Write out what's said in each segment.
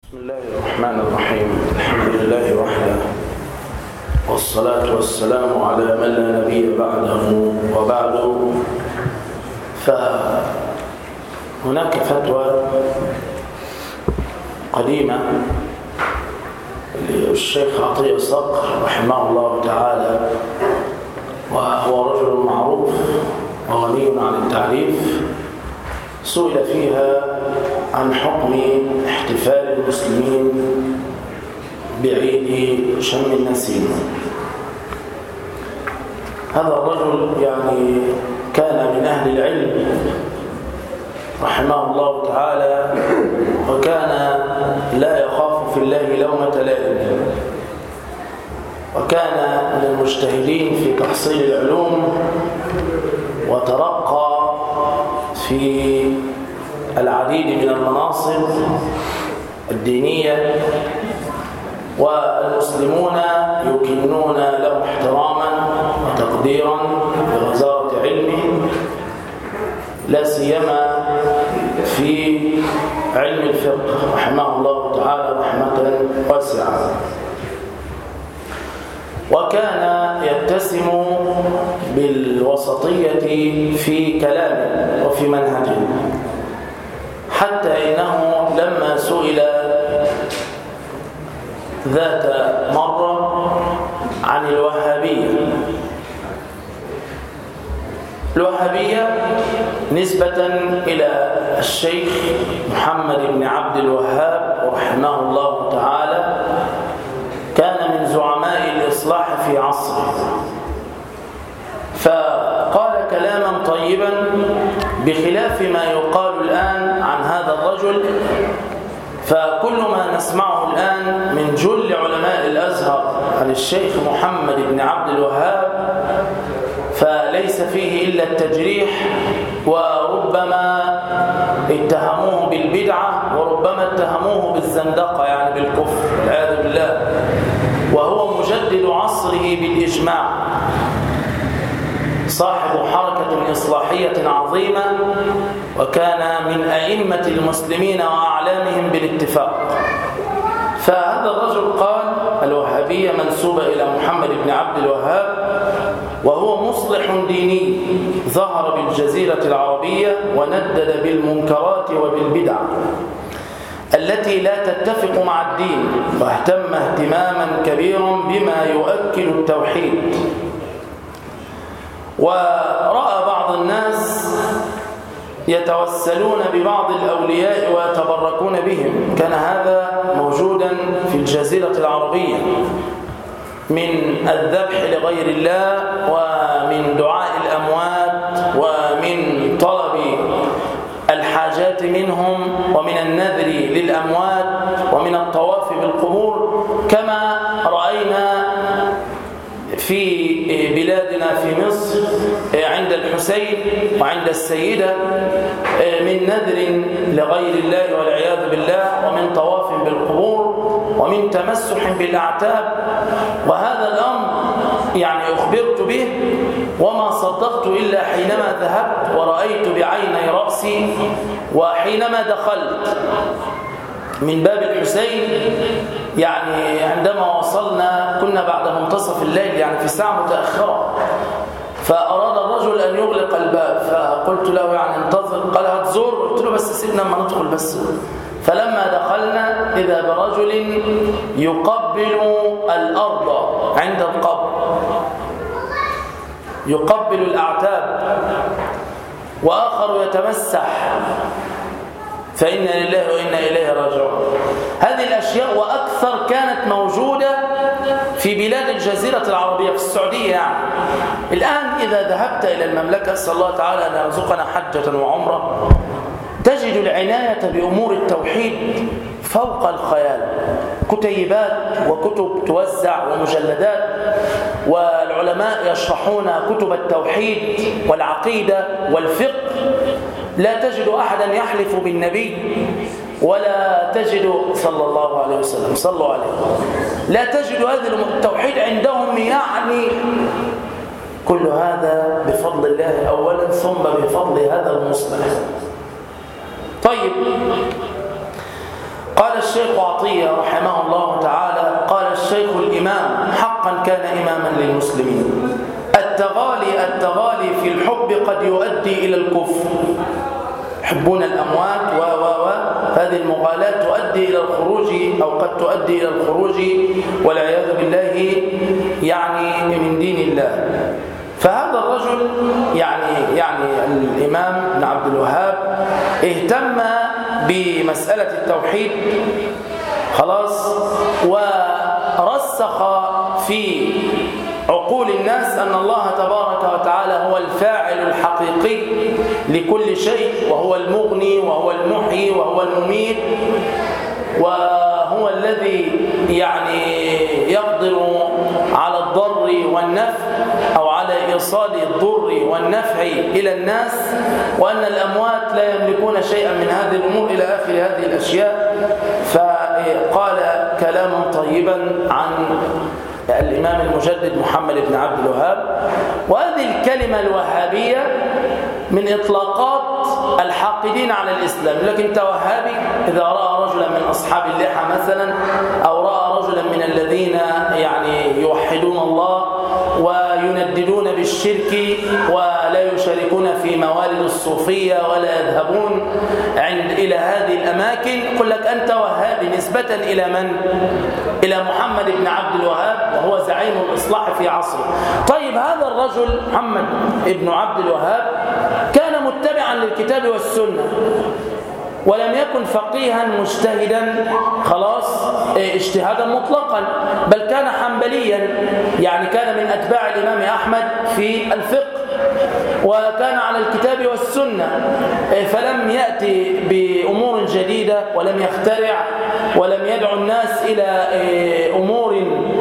بسم الله الرحمن الرحيم. الحمد لله وحده، والصلاة والسلام على من لا نبي بعده. وبعد، فهناك فتوى قديمة للشيخ عطية الصقر رحمه الله تعالى، وهو رجل معروف وغني عن التعريف، سئل فيها عن حكم احتفال المسلمين بعيد شم النسيم. هذا الرجل كان من أهل العلم رحمه الله تعالى، وكان لا يخاف في الله لومة لائم، وكان من المجتهدين في تحصيل العلوم، وترقى في العديد من المناصب الدينية، والمسلمون يكنون له احتراما وتقديرا بغزارة علمه، لا سيما في علم الفقه رحمه الله تعالى رحمة واسعة. وكان يتسم بالوسطية في كلامه وفي منهجه، حتى إنه لما سئل ذات مرة عن الوهابية نسبة إلى الشيخ محمد بن عبد الوهاب رحمه الله تعالى، كان من زعماء الإصلاح في عصره، فقال كلاما طيبا بخلاف ما يقال الآن عن هذا الرجل. فكل ما نسمعه الآن من جل علماء الأزهر عن الشيخ محمد بن عبد الوهاب فليس فيه إلا التجريح، وربما اتهموه بالبدعة، وربما اتهموه بالزندقة بالكفر والعياذ بالله، وهو مجدد عصره بالإجماع، صاحب حركة إصلاحية عظيمة، وكان من أئمة المسلمين وأعلامهم بالاتفاق. فهذا الرجل قال الوهابية منسوبة إلى محمد بن عبد الوهاب، وهو مصلح ديني ظهر بالجزيرة العربية وندد بالمنكرات وبالبدع التي لا تتفق مع الدين، واهتم اهتماما كبيرا بما يؤكد التوحيد. ورأى بعض الناس يتوسلون ببعض الأولياء ويتبركون بهم، كان هذا موجودا في الجزيرة العربية، من الذبح لغير الله، ومن دعاء الأموات، ومن طلب الحاجات منهم، ومن النذر للأموات، ومن الطواف بالقبور، كما رأينا في بلادنا في مصر عند الحسين وعند السيدة، من نذر لغير الله والعياذ بالله، ومن طواف بالقبور، ومن تمسح بالأعتاب. وهذا الأمر أخبرت به وما صدقت إلا حينما ذهبت ورأيت بعيني رأسي، وحينما دخلت من باب الحسين عندما وصلنا كنا بعد منتصف الليل في ساعة متأخرة، فأراد الرجل أن يغلق الباب، فقلت له انتظر، قال هتزور، قلت له بس سيبنا ما ندخل بس. فلما دخلنا إذا برجل يقبل الأرض عند القبر، يقبل الأعتاب، وآخر يتمسح، فإنا لله وإنا إليه راجعون. هذه الأشياء وأكثر كانت موجودة في بلاد الجزيرة العربية في السعودية. الآن إذا ذهبت إلى المملكة، أسأل الله تعالى أن يرزقنا حجة وعمرة، تجد العناية بأمور التوحيد فوق الخيال، كتيبات وكتب توزع ومجلدات، والعلماء يشرحون كتب التوحيد والعقيدة والفقه. لا تجد أحدا يحلف بالنبي، ولا تجد صلى الله عليه وسلم، صلوا عليه، لا تجد هذا التوحيد عندهم. كل هذا بفضل الله أولا، ثم بفضل هذا المصلح. طيب، قال الشيخ عطية رحمه الله تعالى: قال الشيخ الإمام: حقا كان إماما للمسلمين. التغالي في الحب قد يؤدي إلى الكفر. يحبون الأموات هذه المغالاة تؤدي إلى الخروج أو قد تؤدي إلى الخروج والعياذ بالله يعني من دين الله. فهذا الرجل يعني الإمام ابن عبد الوهاب اهتم بمسألة التوحيد خلاص، ورسخ في عقول الناس أن الله تبارك وتعالى هو الفاعل الحقيقي لكل شيء، وهو المغني وهو المحيي وهو المميت، وهو الذي يعني يقدر على الضر والنفع أو على إيصال الضر والنفع إلى الناس، وأن الأموات لا يملكون شيئا من هذه الأمور إلى آخر هذه الأشياء. فقال كلاما طيبا عن الإمام المجدد محمد بن عبد الوهاب. وهذه الكلمة الوهابية من إطلاقات الحاقدين على الإسلام. لكن أنت وهابي إذا رأى رجلا من أصحاب اللحى مثلا، أو رأى رجلا من الذين يعني يوحدون الله وينددون بالشرك ولا يشاركون في موالد الصوفية ولا يذهبون إلى هذه الأماكن، يقول لك أنت وهابي نسبة إلى من؟ إلى محمد بن عبد الوهاب، وهو زعيم الإصلاح في عصره. طيب هذا الرجل محمد بن عبد الوهاب كان متبعا للكتاب والسنة، ولم يكن فقيها مجتهدا خلاص اجتهادا مطلقا، بل كان حنبليا، يعني كان من أتباع الإمام أحمد في الفقه، وكان على الكتاب والسنة، فلم يأتي بأمور جديدة ولم يخترع ولم يدعو الناس إلى أمور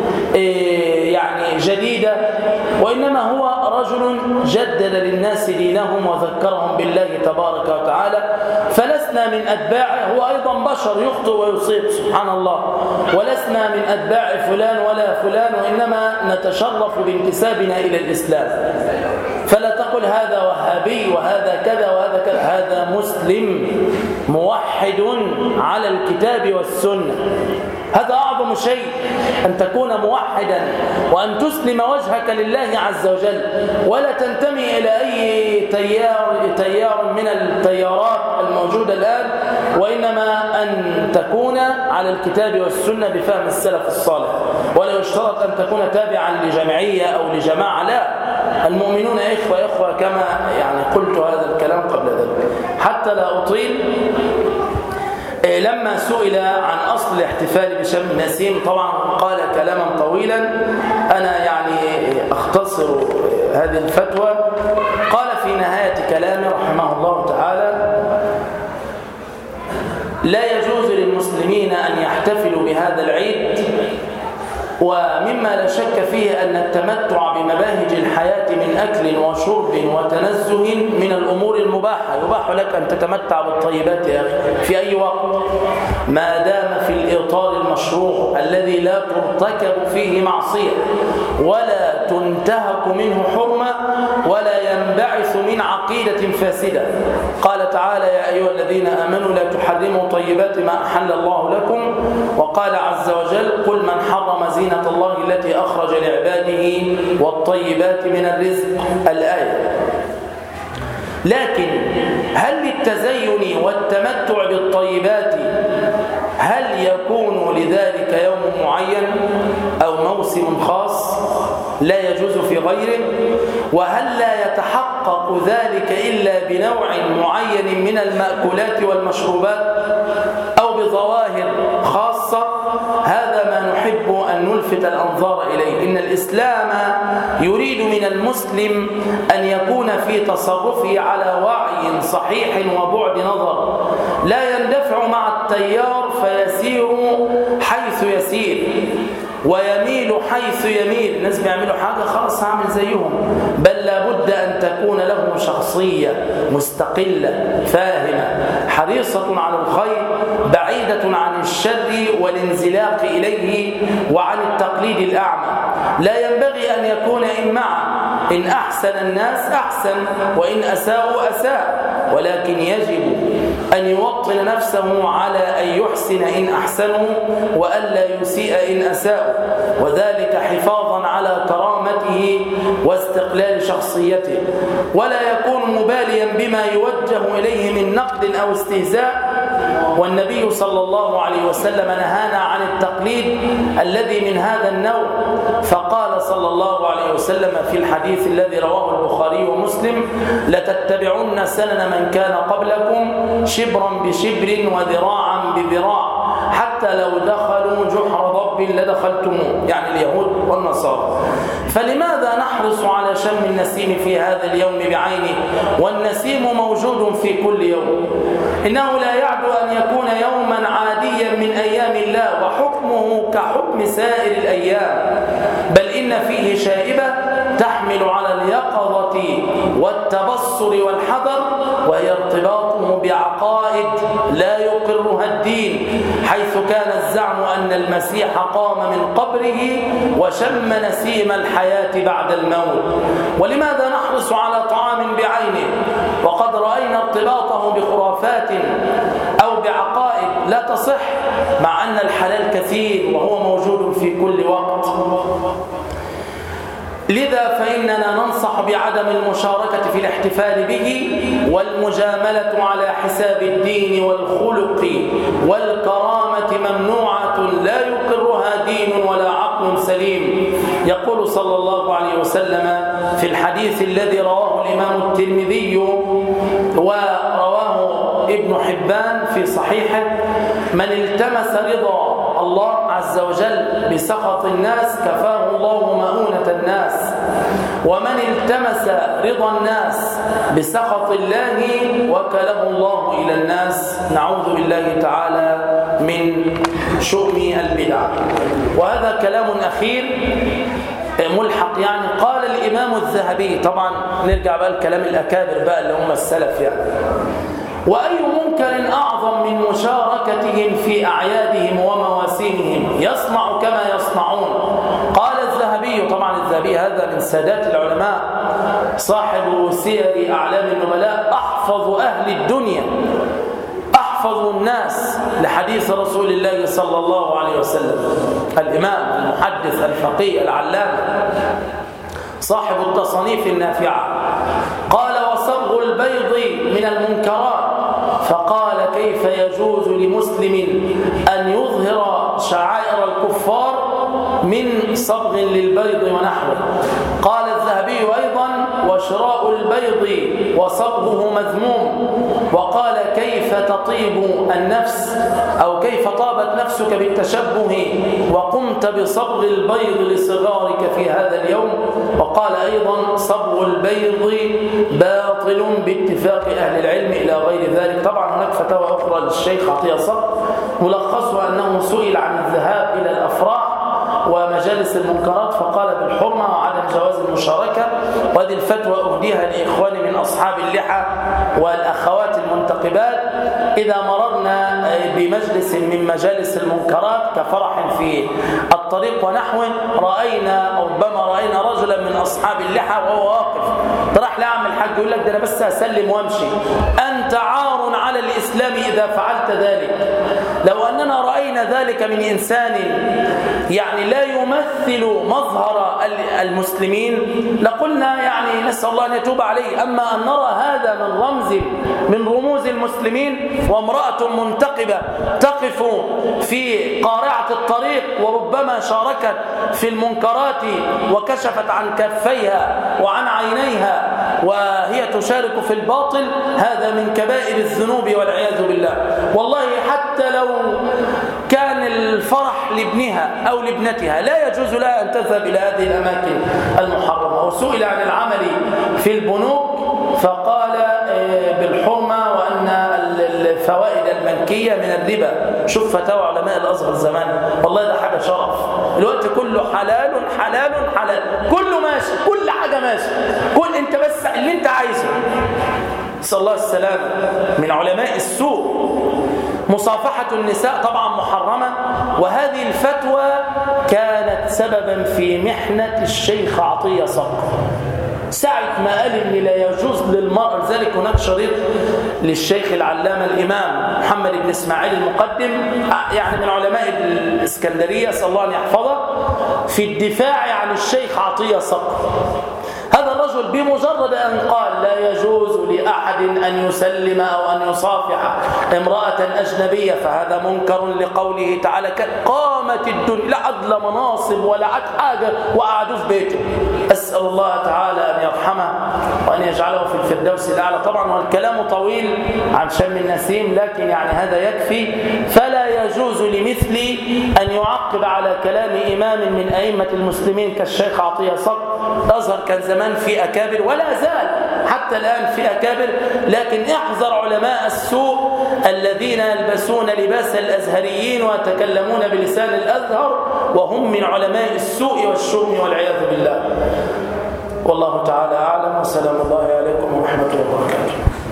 يعني جديدة، وإنما هو رجل جدد للناس دينهم وذكرهم بالله تبارك وتعالى. فلسنا من أتباعه، هو أيضا بشر يخطئ ويصيب سبحان الله، ولسنا من أتباع فلان ولا فلان، وإنما نتشرف بانتسابنا إلى الإسلام. فلا تقل هذا وهابي وهذا كذا وهذا كذا، هذا مسلم موحد على الكتاب والسنة. هذا أعظم شيء، أن تكون موحدا وأن تسلم وجهك لله عز وجل، ولا تنتمي إلى أي تيار من التيارات الموجودة الآن، وإنما أن تكون على الكتاب والسنة بفهم السلف الصالح. ولا يشترط أن تكون تابعا لجمعية أو لجماعة، لا، المؤمنون إخوة كما يعني قلت هذا الكلام قبل ذلك. حتى لا أطيل، لما سئل عن أصل الاحتفال بشم النسيم طبعا قال كلاما طويلا، أنا يعني أختصر هذه الفتوى. قال في نهاية كلامه رحمه الله تعالى: لا يجوز للمسلمين أن يحتفلوا بهذا العيد، ومما لا شك فيه أن التمتع بمباهج الحياة من أكل وشرب وتنزه من الأمور المباحة. يباح لك أن تتمتع بالطيبات يا أخي في أي وقت، ما دام في الإطار المشروع الذي لا ترتكب فيه معصية ولا تنتهك منه حرمة ولا ينبعث من عقيدة فاسدة. قال تعالى: يا أيها الذين آمنوا لا تحرموا طيبات ما أحل الله لكم. وقال عز وجل: قل من حرم زينة الله التي أخرج لعباده والطيبات من الرزق. الآية. لكن هل للتزين والتمتع بالطيبات هل يكون لذلك يوم معين أو موسم خاص لا يجوز في غيره؟ وهل لا يتحقق ذلك إلا بنوع معين من المأكولات والمشروبات أو بظواهر خاصة؟ هذا ما نحب أن نلفت الأنظار إليه. إن الإسلام يريد من المسلم أن يكون في تصرفه على وعي صحيح وبعد نظر، لا يندفع مع التيار فيسير حيث يسير ويميل حيث يميل. الناس بيعملوا حاجة خلاص هعمل زيهم، بل لابد أن تكون له شخصية مستقلة فاهمة حريصة على الخير بعيدة عن الشر والانزلاق إليه وعن التقليد الأعمى. لا ينبغي أن يكون إمعا، إن أحسن الناس أحسن وإن أساءوا أساء، ولكن يجب أن يوطن نفسه على أن يحسن إن أحسنوا وألا يسيء إن أساءوا، وذلك حفاظا على كرامته واستقلال شخصيته، ولا يكون مباليا بما يوجه إليه من نقد أو استهزاء. والنبي صلى الله عليه وسلم نهانا عن التقليد الذي من هذا النوع، فقال صلى الله عليه وسلم في الحديث الذي رواه البخاري ومسلم: لتتبعن سنن من كان قبلكم شبرا بشبر وذراعا بذراع حتى لو دخلوا جحر ضب لدخلتموه، يعني اليهود والنصارى. فلماذا نحرص على شم النسيم في هذا اليوم بعينه والنسيم موجود في كل يوم؟ إنه لا يعدو أن يكون يوما عاديا من أيام الله وحكمه كحكم سائر الأيام، بل إن فيه شائبة تحمل على اليقظة والتبصر والحذر، وهي ارتباطه بعقائد لا يقرها الدين، حيث كان الزعم أن المسيح قام من قبره وشم نسيم الحياة بعد الموت. ولماذا نحرص على طعام بعينه وقد رأينا ارتباطه بخرافات أو بعقائد لا تصح، مع أن الحلال كثير وهو موجود في كل وقت؟ لذا فإننا ننصح بعدم المشاركة في الاحتفال به والمجاملة على حساب الدين والخلق والكرامة ممنوعة لا يقرها دين ولا عقل سليم. يقول صلى الله عليه وسلم في الحديث الذي رواه الإمام الترمذي ورواه ابن حبان في صحيحه: من التمس رضا الله عز وجل بسخط الناس كفاه الله مؤونة الناس، ومن التمس رضا الناس بسخط الله وكله الله إلى الناس. نعوذ بالله تعالى من شؤم البدع. وهذا كلام أخير ملحق، يعني قال الإمام الذهبي، طبعا نرجع بقى الكلام الأكابر بقى اللي هم السلف يعني: وأي منكر أعظم من مشاركتهم في أعيادهم ومواسمهم، يصنع كما يصنعون. قال الذهبي، طبعا الذهبي هذا من سادات العلماء صاحب سير أعلام النبلاء، أحفظ أهل الدنيا، أحفظ الناس لحديث رسول الله صلى الله عليه وسلم، الإمام المحدث الفقيه العلامة صاحب التصانيف النافعة. قال: وصبغ البيض من المنكرات. فقال: كيف يجوز لمسلم أن يظهر شعائر الكفار من صبغ للبيض ونحوه؟ قال الذهبي أيضا: وشراء البيض وصبغه مذموم. وقال: كيف تطيب النفس أو كيف طابت نفسك بالتشبه وقمت بصبغ البيض لصغارك في هذا اليوم؟ وقال أيضا: صبغ البيض باطل باتفاق أهل العلم إلى غير ذلك. طبعا هناك فتاوى أخرى للشيخ عطية صقر ملخصها أنه سئل عن الذهاب إلى الأفراح ومجالس المنكرات فقال بالحرمة وعدم جواز المشاركة. وهذه الفتوى أهديها لإخواني من أصحاب اللحى والأخوات المنتقبات: إذا مررنا بمجلس من مجالس المنكرات كفرح في الطريق ونحوه ربما رأينا رجلا من أصحاب اللحى وهو واقف، راح لعم الحاج يقول لك: ده أنا بس أسلم وأمشي، أنت عار على الإسلام إذا فعلت ذلك. لو أننا رأينا ذلك من إنسان يعني لا يمثل مظهر المسلمين لقلنا يعني نسأل الله أن يتوب عليه. أما أن نرى هذا من رمز من رموز المسلمين، وامرأة منتقبة تقف في قارعة الطريق وربما شاركت في المنكرات وكشفت عن كفيها وعن عينيها وهي تشارك في الباطل، هذا من كبائر الذنوب والعياذ بالله. والله حتى لو كان الفرح لابنها أو لابنتها لا يجوز لها أن تذهب إلى هذه الأماكن المحرمة. وسئل عن العمل في البنوك فقال بالحرمة وأن الفوائد المنكية من الربا. شوف فتاوى علماء الأزهر زمان، والله ده حاجة شرف. الوقت كله حلال حلال حلال، كله ماشي، كل حاجة ماشي، كل انت بس اللي انت عايزه. نسأل الله السلامة. من علماء السوء مصافحة النساء طبعا محرمة، وهذه الفتوى كانت سببا في محنة الشيخ عطية صقر. ساعة ما قال إن لا يجوز للمرأة، لذلك هناك شريط للشيخ العلامة الإمام محمد بن إسماعيل المقدم، يعني من علماء الإسكندرية، صلى الله أن يحفظه، في الدفاع عن الشيخ عطية صقر. هذا الرجل بمجرد أن قال لا يجوز لأحد أن يسلم أو أن يصافح امرأة أجنبية فهذا منكر لقوله تعالى قامت الدنيا، لا عد لا مناصب ولا عد حاجة وقعدوا في بيته. أسأل الله تعالى أن يرحمه وأن يجعله في الفردوس الأعلى. طبعا والكلام طويل عن شم النسيم، لكن يعني هذا يكفي. فلا يجوز لمثلي أن يعقب على كلام إمام من أئمة المسلمين كالشيخ عطية صقر. الأزهر كان زمان في أكابر ولا زال حتى الآن في أكابر، لكن احذر علماء السوء الذين يلبسون لباس الأزهريين ويتكلمون بلسان الأزهر وهم من علماء السوء والشؤم والعياذ بالله. والله تعالى أعلم، وسلام الله عليكم ورحمة الله وبركاته.